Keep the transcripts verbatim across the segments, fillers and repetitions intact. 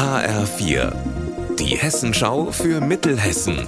H R vier, die Hessenschau für Mittelhessen.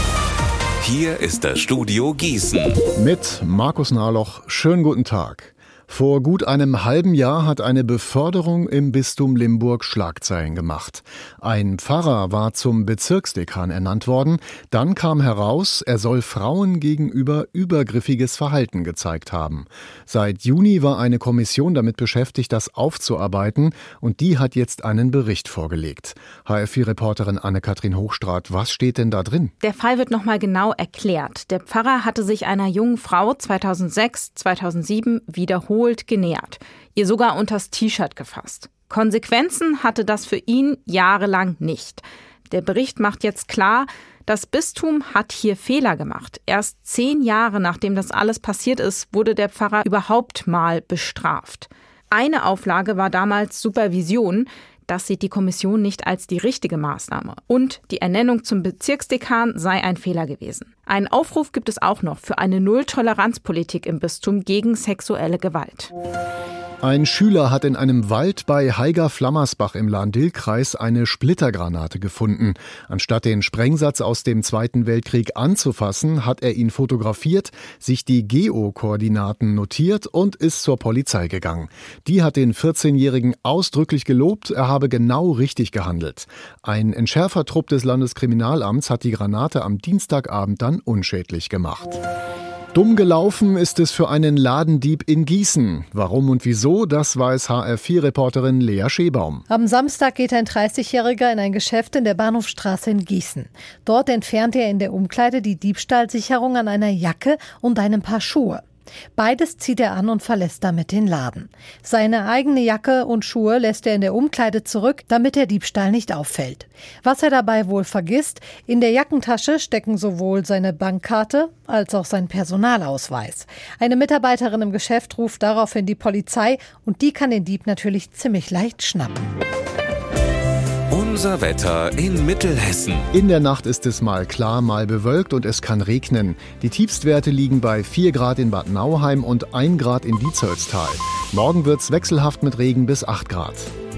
Hier ist das Studio Gießen. Mit Markus Nahloch, schönen guten Tag. Vor gut einem halben Jahr hat eine Beförderung im Bistum Limburg Schlagzeilen gemacht. Ein Pfarrer war zum Bezirksdekan ernannt worden. Dann kam heraus, er soll Frauen gegenüber übergriffiges Verhalten gezeigt haben. Seit Juni war eine Kommission damit beschäftigt, das aufzuarbeiten. Und die hat jetzt einen Bericht vorgelegt. H R vier-Reporterin Anne-Kathrin Hochstraat, was steht denn da drin? Der Fall wird nochmal genau erklärt. Der Pfarrer hatte sich einer jungen Frau zweitausendsechs, zweitausendsieben wiederholt genähert, ihr sogar unters T-Shirt gefasst. Konsequenzen hatte das für ihn jahrelang nicht. Der Bericht macht jetzt klar, das Bistum hat hier Fehler gemacht. Erst zehn Jahre nachdem das alles passiert ist, wurde der Pfarrer überhaupt mal bestraft. Eine Auflage war damals Supervision. Das sieht die Kommission nicht als die richtige Maßnahme. Und die Ernennung zum Bezirksdekan sei ein Fehler gewesen. Einen Aufruf gibt es auch noch für eine Null-Toleranz-Politik im Bistum gegen sexuelle Gewalt. Ein Schüler hat in einem Wald bei Haiger-Flammersbach im Lahn-Dill-Kreis eine Splittergranate gefunden. Anstatt den Sprengsatz aus dem Zweiten Weltkrieg anzufassen, hat er ihn fotografiert, sich die Geo-Koordinaten notiert und ist zur Polizei gegangen. Die hat den vierzehnjährigen ausdrücklich gelobt, er habe genau richtig gehandelt. Ein Entschärfertrupp des Landeskriminalamts hat die Granate am Dienstagabend dann unschädlich gemacht. Dumm gelaufen ist es für einen Ladendieb in Gießen. Warum und wieso, das weiß H R vier-Reporterin Lea Schebaum. Am Samstag geht ein dreißigjähriger in ein Geschäft in der Bahnhofstraße in Gießen. Dort entfernt er in der Umkleide die Diebstahlsicherung an einer Jacke und einem Paar Schuhe. Beides zieht er an und verlässt damit den Laden. Seine eigene Jacke und Schuhe lässt er in der Umkleide zurück, damit der Diebstahl nicht auffällt. Was er dabei wohl vergisst: In der Jackentasche stecken sowohl seine Bankkarte als auch sein Personalausweis. Eine Mitarbeiterin im Geschäft ruft daraufhin die Polizei und die kann den Dieb natürlich ziemlich leicht schnappen. Unser Wetter in Mittelhessen. In der Nacht ist es mal klar, mal bewölkt und es kann regnen. Die Tiefstwerte liegen bei vier Grad in Bad Nauheim und ein Grad in Dietzollstal. Morgen wird's wechselhaft mit Regen bis acht Grad.